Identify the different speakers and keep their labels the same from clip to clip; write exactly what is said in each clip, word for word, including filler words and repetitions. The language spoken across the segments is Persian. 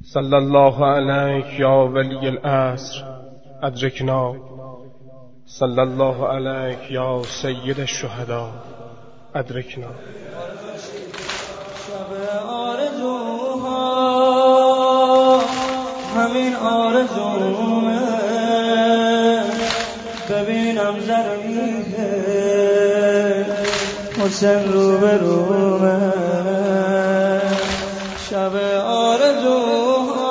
Speaker 1: صلی الله علیک یا ولی العصر ادرکنا، صلی الله علیک یا سید الشهدا ادرکنا.
Speaker 2: شب آرزوها همین آرزومه، ببینم زرمیه حسین رو به رومه. شب آرزوها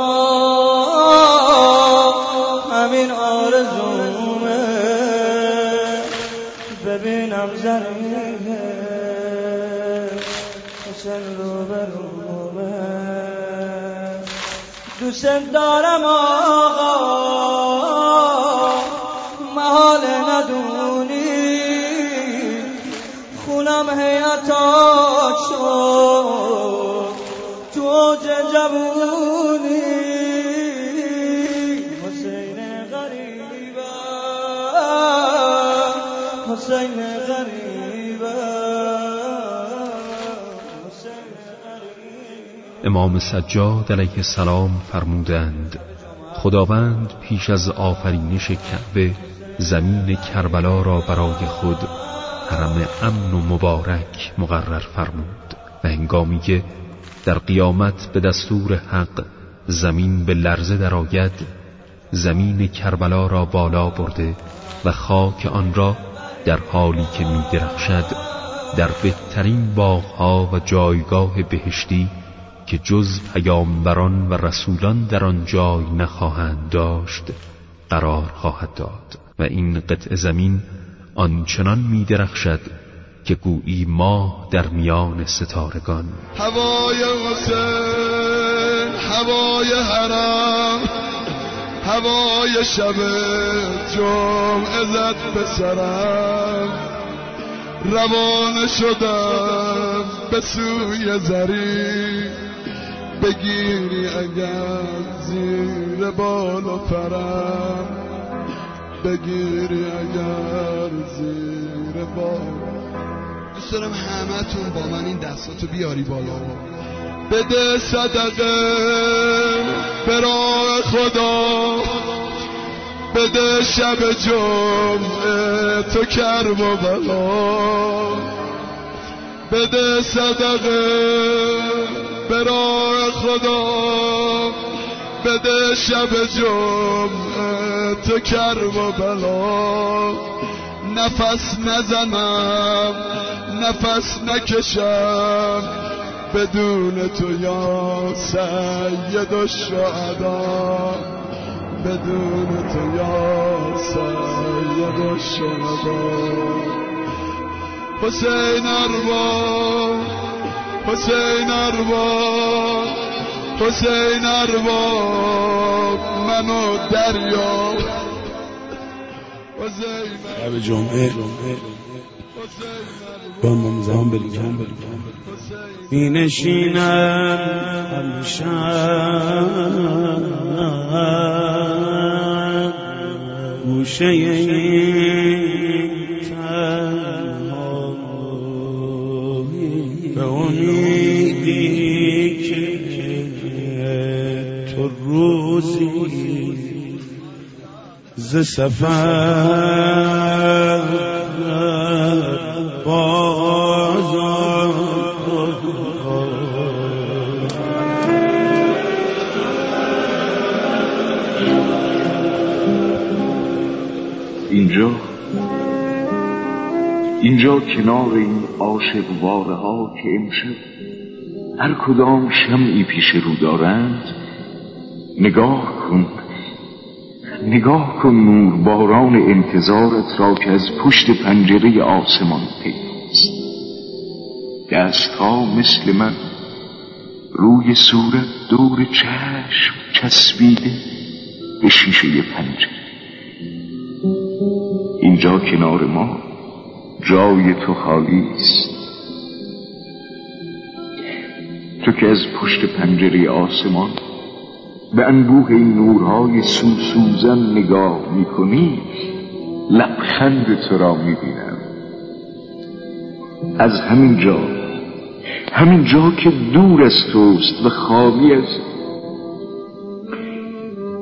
Speaker 2: همین آرزومه، ببینم زرمیه حسین رو به رومه. دوست دارم آقا محال ندونی، خونم حیاتات شد تو اوج جوونی. حسین غریبه حسین غریبه حسین غریبه.
Speaker 3: امام سجاد علیه السلام فرمودند خداوند پیش از آفرینش کعبه زمین کربلا را برای خود حرم امن و مبارک مقرر فرمود و هنگامی که در قیامت به دستور حق زمین به لرزه درآید، زمین کربلا را بالا برده و خاک آن را در حالی که می درخشد در بهترین باغها و جایگاه بهشتی که جز پیامبران و رسولان در آن جای نخواهند داشت قرار خواهد داد و این قطع زمین آنچنان می درخشد که گویی ماه در میان ستارگان.
Speaker 4: هوای حسین، هوای حرم، هوای شب جمعه زد به سرم، روانه شدم به سوی زری، بگیری اگر زیر بال و پرم، بگیری اگر زیر بال. دوست دارم همه تون با من این دستاتو بیاری بالا، بده صدقه به راه خدا، بده شب جمعه تو کرب و بلا، بده صدقه به راه خدا، بده شب جمعه تو کرب و بلا. نفس نزنم نفس نکشم بدون تو یا سید الشهدا، بدون تو یا سید الشهدا. حسین اروا حسین اروا حسین اروا منو دریا.
Speaker 5: شب جمعه با امام زمان بلگم می نشینم همیشم گوشه این تنهایی، به امیدی که تو روزی ز سفر بازار.
Speaker 6: اینجا اینجا کنار این عاشق واره ها که امشب هر کدام شمعی پیش رو دارند، نگاه کن نگاه کن نور باران انتظارت را که از پشت پنجره آسمان پیداست. دستها مثل من روی صورت دور چشم چسبیده به شیشه پنجره. اینجا کنار ما جای تو خالی است. تو که از پشت پنجره آسمان به انبوه این نورهای سوسوزن نگاه میکنی، لبخند تو را میبینم. از همین جا همین جا که دور از توست و خالی از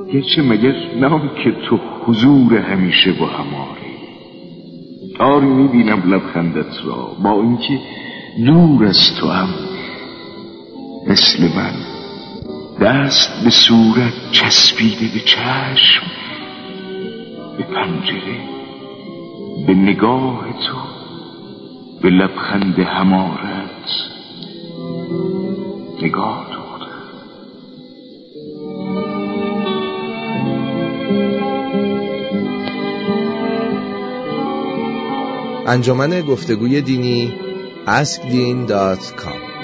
Speaker 6: گرچه مگر نه که تو حضور همیشه با هماری. آری میبینم لبخندت را با اینکه دور از تو هم مثل من، دست به صورت چسبیده به چشم، به پنجره، به نگاه تو، به لبخند همارت نگاه دارم.
Speaker 7: انجمن گفتگوی دینی اسک دین دات کام